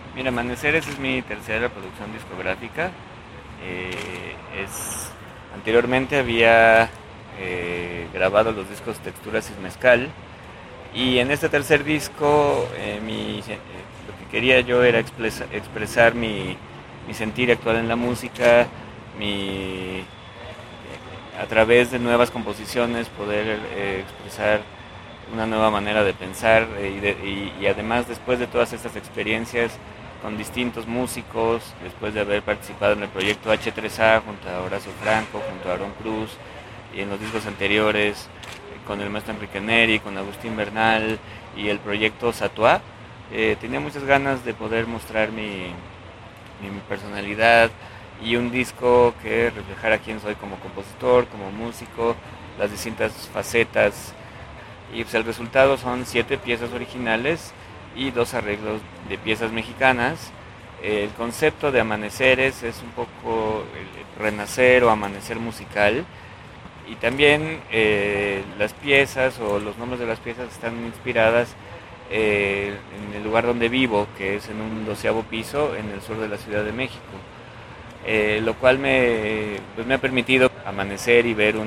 Mira, Amaneceres es mi tercera producción discográfica. Anteriormente había grabado los discos Texturas y Mezcal. Y en este tercer disco lo que quería yo era expresar mi sentir actual en la música, mi, a través de nuevas composiciones poder expresar una nueva manera de pensar y además después de todas estas experiencias con distintos músicos, después de haber participado en el proyecto H3A junto a Horacio Franco, junto a Aaron Cruz y en los discos anteriores con el maestro Enrique Neri, con Agustín Bernal y el proyecto Satuá, tenía muchas ganas de poder mostrar mi personalidad y un disco que reflejara quién soy como compositor, como músico, las distintas facetas. Y pues el resultado son 7 piezas originales y 2 arreglos de piezas mexicanas. El concepto de Amaneceres es un poco el renacer o amanecer musical. Y también las piezas o los nombres de las piezas están inspiradas en el lugar donde vivo, que es en un 12º piso en el sur de la Ciudad de México. Lo cual me ha permitido amanecer y ver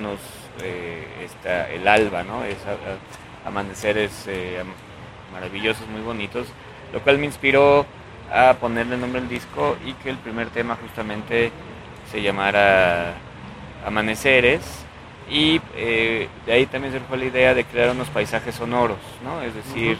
el alba, ¿no? Amaneceres maravillosos, muy bonitos, lo cual me inspiró a ponerle nombre al disco y que el primer tema justamente se llamara Amaneceres. Y de ahí también surgió la idea de crear unos paisajes sonoros, ¿no? Es decir,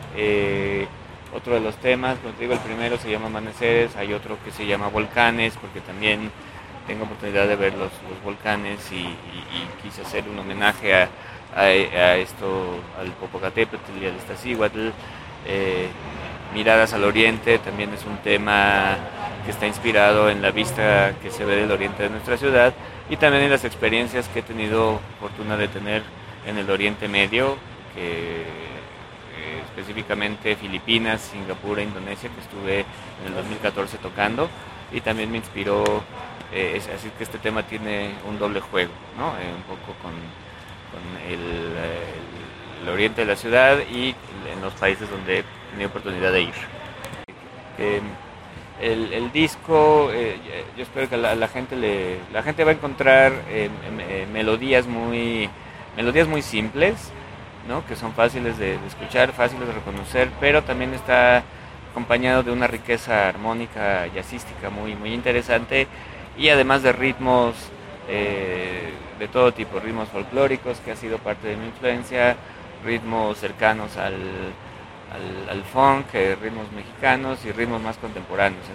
otro de los temas, como te digo, el primero se llama Amaneceres, hay otro que se llama Volcanes, porque también tengo oportunidad de ver los volcanes y quise hacer un homenaje a esto, al Popocatépetl y al Iztaccíhuatl. Miradas al Oriente también es un tema que está inspirado en la vista que se ve del oriente de nuestra ciudad y también en las experiencias que he tenido fortuna de tener en el Oriente Medio, que específicamente Filipinas, Singapur e Indonesia, que estuve en el 2014 tocando y también me inspiró, así que este tema tiene un doble juego, ¿no? Un poco con el oriente de la ciudad y en los países donde he tenido oportunidad de ir. Eh, el disco, yo espero que la gente va a encontrar melodías muy simples, ¿no? Que son fáciles de escuchar, fáciles de reconocer, pero también está acompañado de una riqueza armónica jazzística muy interesante y además de ritmos de todo tipo, ritmos folclóricos que ha sido parte de mi influencia, ritmos cercanos al funk, ritmos mexicanos y ritmos más contemporáneos.